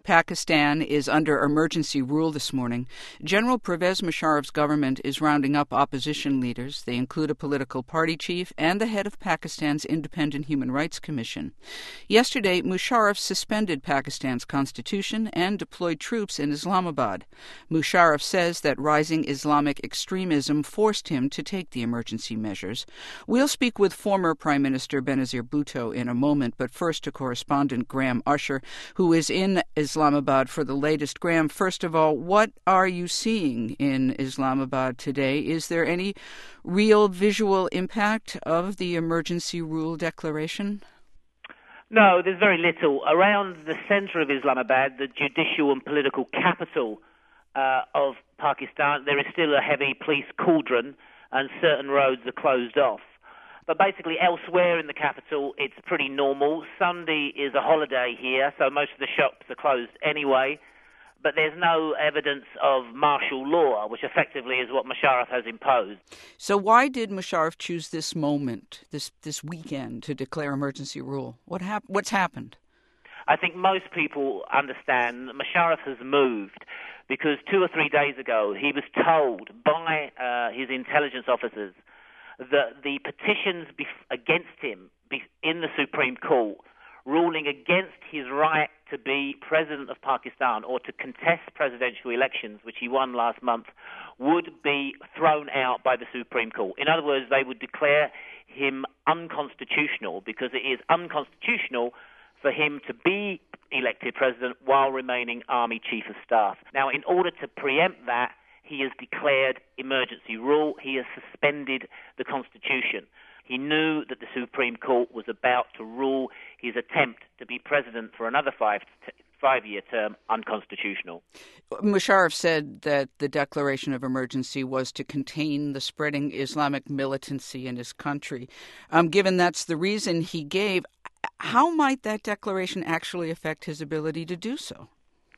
Pakistan is under emergency rule this morning. General Pervez Musharraf's government is rounding up opposition leaders. They include a political party chief and the head of Pakistan's Independent Human Rights Commission. Yesterday, Musharraf suspended Pakistan's constitution and deployed troops in Islamabad. Musharraf says that rising Islamic extremism forced him to take the emergency measures. We'll speak with former Prime Minister Benazir Bhutto in a moment, but first to correspondent Graham Usher, who is in Islamabad for the latest. Graham, first of all, what are you seeing in Islamabad today? Is there any real visual impact of the emergency rule declaration? No, there's very little. Around the centre of Islamabad, the judicial and political capital of Pakistan, there is still a heavy police cordon and certain roads are closed off. But basically elsewhere in the capital, it's pretty normal. Sunday is a holiday here, so most of the shops are closed anyway. But there's no evidence of martial law, which effectively is what Musharraf has imposed. So why did Musharraf choose this moment, this weekend, to declare emergency rule? What's happened? I think most people understand that Musharraf has moved because 2 or 3 days ago he was told by his intelligence officers that the petitions against him in the Supreme Court, ruling against his right to be president of Pakistan or to contest presidential elections, which he won last month, would be thrown out by the Supreme Court. In other words, they would declare him unconstitutional because it is unconstitutional for him to be elected president while remaining Army Chief of Staff. Now, in order to preempt that, he has declared emergency rule. He has suspended the Constitution. He knew that the Supreme Court was about to rule his attempt to be president for another five-year term unconstitutional. Musharraf said that the declaration of emergency was to contain the spreading Islamic militancy in his country. Given that's the reason he gave, how might that declaration actually affect his ability to do so?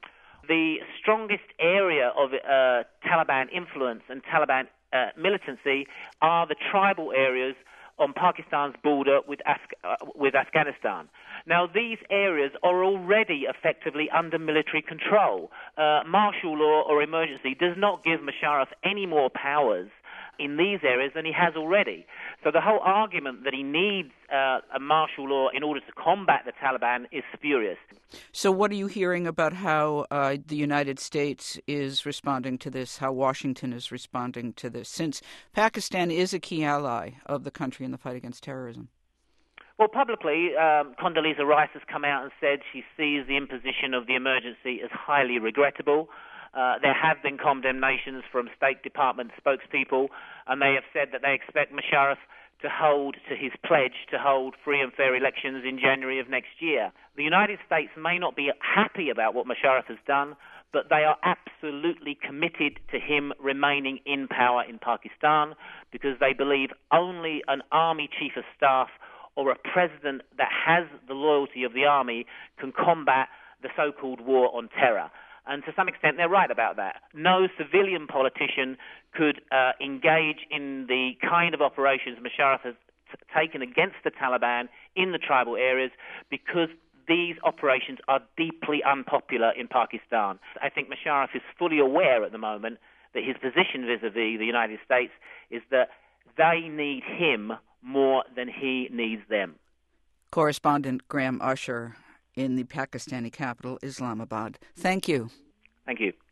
The strongest area of Taliban influence and Taliban militancy are the tribal areas on Pakistan's border with Afghanistan. Now, these areas are already effectively under military control. Martial law or emergency does not give Musharraf any more powers in these areas than he has already. So the whole argument that he needs a martial law in order to combat the Taliban is spurious. So what are you hearing about how the United States is responding to this, how Washington is responding to this, since Pakistan is a key ally of the country in the fight against terrorism? Well, publicly, Condoleezza Rice has come out and said she sees the imposition of the emergency as highly regrettable. There have been condemnations from State Department spokespeople, and they have said that they expect Musharraf to hold to his pledge to hold free and fair elections in January of next year. The United States may not be happy about what Musharraf has done, but they are absolutely committed to him remaining in power in Pakistan because they believe only an army chief of staff or a president that has the loyalty of the army can combat the so-called war on terror. And to some extent, they're right about that. No civilian politician could engage in the kind of operations Musharraf has taken against the Taliban in the tribal areas because these operations are deeply unpopular in Pakistan. I think Musharraf is fully aware at the moment that his position vis-a-vis the United States is that they need him more than he needs them. Correspondent Graham Usher in the Pakistani capital, Islamabad. Thank you. Thank you.